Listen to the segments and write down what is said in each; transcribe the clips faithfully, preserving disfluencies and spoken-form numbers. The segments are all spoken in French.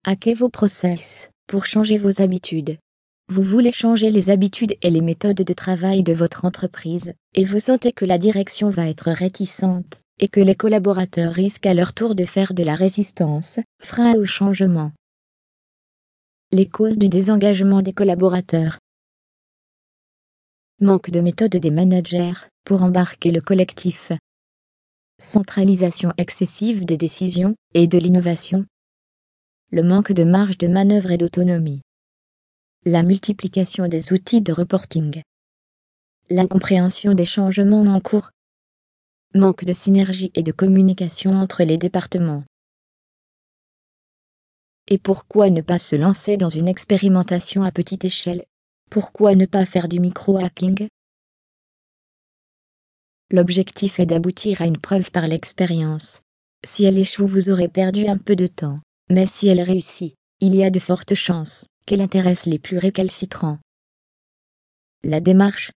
Hackez vos process pour changer vos habitudes. Vous voulez changer les habitudes et les méthodes de travail de votre entreprise, et vous sentez que la direction va être réticente, et que les collaborateurs risquent à leur tour de faire de la résistance, frein au changement. Les causes du désengagement des collaborateurs. Manque de méthode des managers pour embarquer le collectif. Centralisation excessive des décisions et de l'innovation. Le manque de marge de manœuvre et d'autonomie. La multiplication des outils de reporting. L'incompréhension des changements en cours. Manque de synergie et de communication entre les départements. Et pourquoi ne pas se lancer dans une expérimentation à petite échelle? Pourquoi ne pas faire du micro-hacking? L'objectif est d'aboutir à une preuve par l'expérience. Si elle échoue, vous aurez perdu un peu de temps. Mais si elle réussit, il y a de fortes chances qu'elle intéresse les plus récalcitrants. La démarche.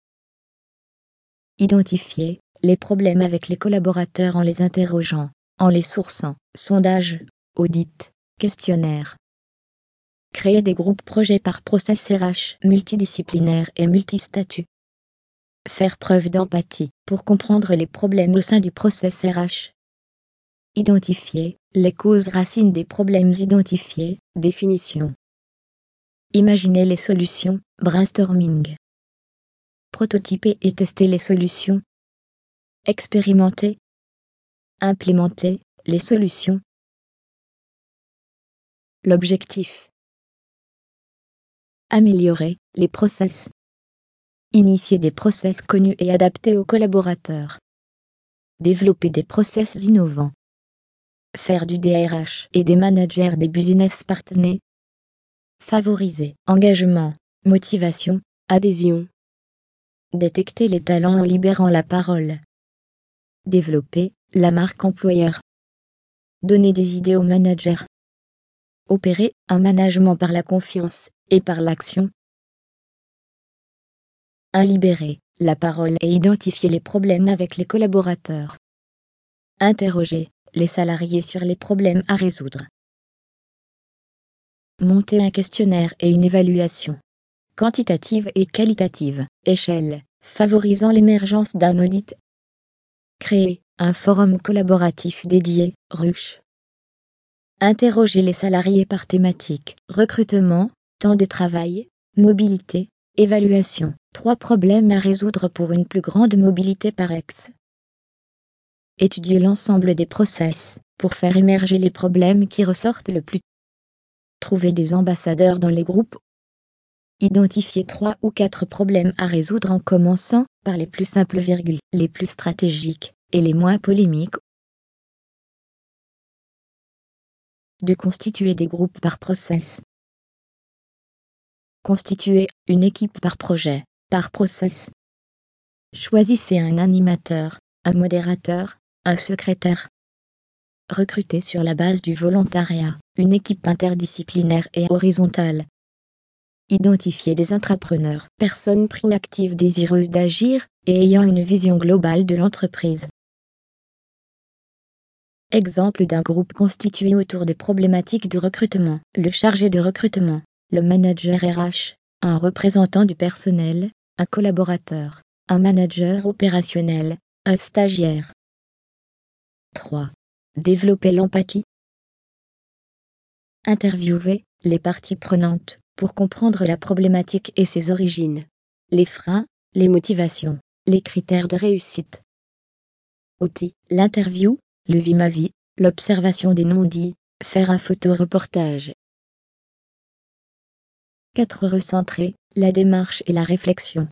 Identifier les problèmes avec les collaborateurs en les interrogeant, en les sourçant, sondage, audit, questionnaire. Créer des groupes projets par process R H multidisciplinaires et multistatut. Faire preuve d'empathie pour comprendre les problèmes au sein du process R H. Identifier les causes racines des problèmes identifiés, définition. Imaginer les solutions, brainstorming. Prototyper et tester les solutions. Expérimenter. Implémenter les solutions. L'objectif. Améliorer les process. Initier des process connus et adaptés aux collaborateurs. Développer des process innovants. Faire du D R H et des managers des business partners. Favoriser engagement, motivation, adhésion. Détecter les talents en libérant la parole. Développer la marque employeur. Donner des idées aux managers. Opérer un management par la confiance et par l'action. Libérer la parole et identifier les problèmes avec les collaborateurs. Interroger les salariés sur les problèmes à résoudre. Monter un questionnaire et une évaluation. Quantitative et qualitative, échelle, favorisant l'émergence d'un audit. Créer un forum collaboratif dédié, ruche. Interroger les salariés par thématique, recrutement, temps de travail, mobilité, évaluation. Trois problèmes à résoudre pour une plus grande mobilité par ex. Étudier l'ensemble des process pour faire émerger les problèmes qui ressortent le plus. Trouver des ambassadeurs dans les groupes. Identifier trois ou quatre problèmes à résoudre en commençant par les plus simples, virgule, les plus stratégiques et les moins polémiques. De constituer des groupes par process. Constituer une équipe par projet, par process. Choisissez un animateur, un modérateur, un secrétaire. Recrutez sur la base du volontariat, une équipe interdisciplinaire et horizontale. Identifiez des intrapreneurs, personnes proactives désireuses d'agir et ayant une vision globale de l'entreprise. Exemple d'un groupe constitué autour des problématiques de recrutement. Le chargé de recrutement, le manager R H, un représentant du personnel, un collaborateur, un manager opérationnel, un stagiaire. trois. Développer l'empathie. Interviewer les parties prenantes pour comprendre la problématique et ses origines. Les freins, les motivations, les critères de réussite. Outils, l'interview, le vie-ma-vie, l'observation des non-dits, faire un photoreportage. quatre. Recentrer la démarche et la réflexion.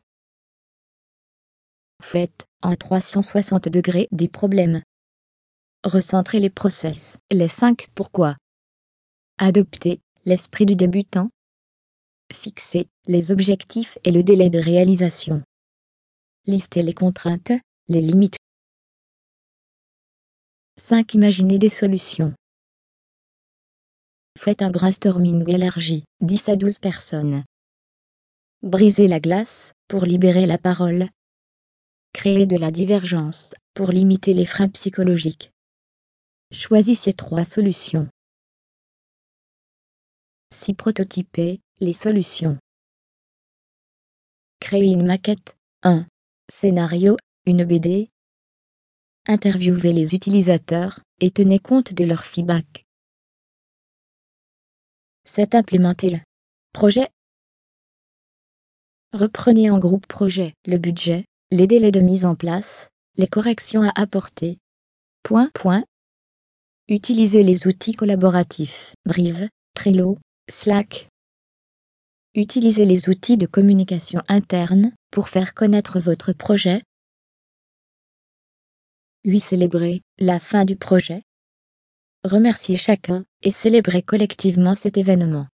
Faites en trois cent soixante degrés des problèmes. Recentrer les process. Les cinq pourquoi. Adopter l'esprit du débutant. Fixer les objectifs et le délai de réalisation. Lister les contraintes, les limites. cinq. Imaginer des solutions. Faites un brainstorming élargi, dix à douze personnes. Briser la glace, pour libérer la parole. Créer de la divergence, pour limiter les freins psychologiques. Choisissez trois solutions. six Prototyper les solutions. Créer une maquette. un Scénario, une B D. Interviewez les utilisateurs et tenez compte de leur feedback. sept Implémenter le projet. Reprenez en groupe projet le budget, les délais de mise en place, les corrections à apporter. Point, point. Utilisez les outils collaboratifs, Drive, Trello, Slack. Utilisez les outils de communication interne pour faire connaître votre projet. huit Célébrer la fin du projet. Remerciez chacun et célébrez collectivement cet événement.